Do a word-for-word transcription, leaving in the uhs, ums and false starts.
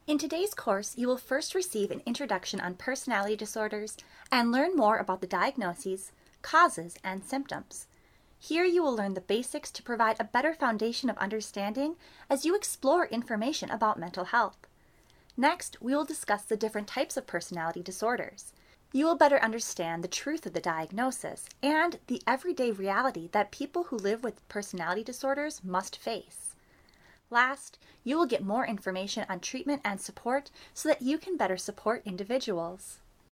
In today's course, you will first receive an introduction on personality disorders and learn more about the diagnoses, causes, and symptoms. Here you will learn the basics to provide a better foundation of understanding as you explore information about mental health. Next, we will discuss the different types of personality disorders. You will better understand the truth of the diagnosis and the everyday reality that people who live with personality disorders must face. Last, you will get more information on treatment and support so that you can better support individuals.